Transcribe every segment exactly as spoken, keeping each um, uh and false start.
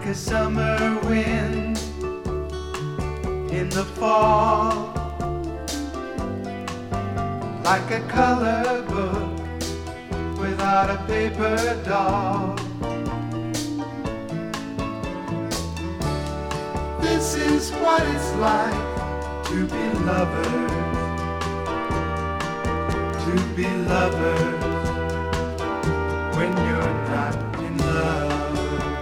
a summer wind in the fall, like a color book without a paper doll. This is what it's like to be lovers, to be lovers when you're not in love.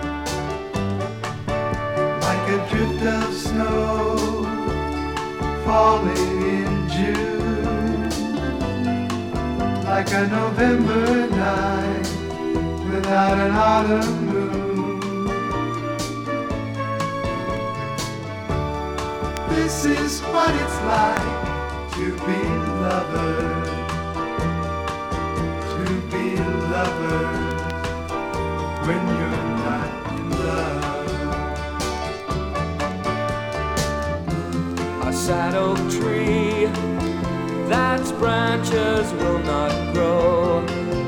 Like a drift of snow falling in June, like a November night without an autumn moon. This is what it's like to be lovers, to be lovers when you're not in love. A sad oak tree, that's branches will not grow.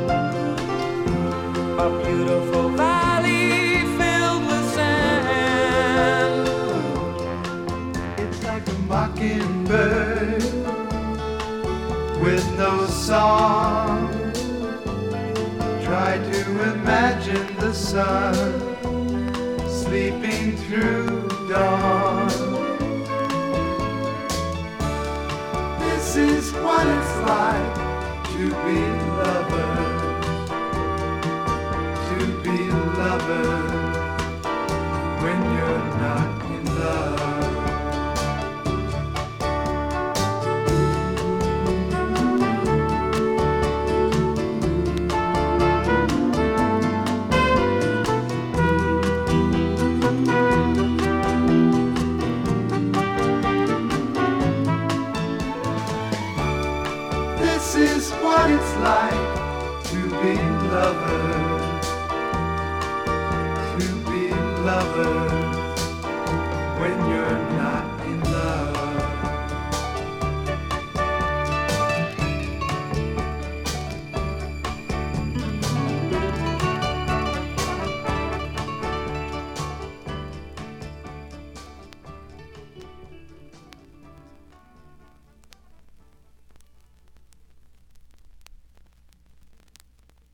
A beautiful valley filled with sand. It's like a mockingbird with no song. Try to imagine the sun sleeping through dawn. This is what it's like to be lovers, to be lovers when you're not in love. This is what it's like to be lovers, to be lovers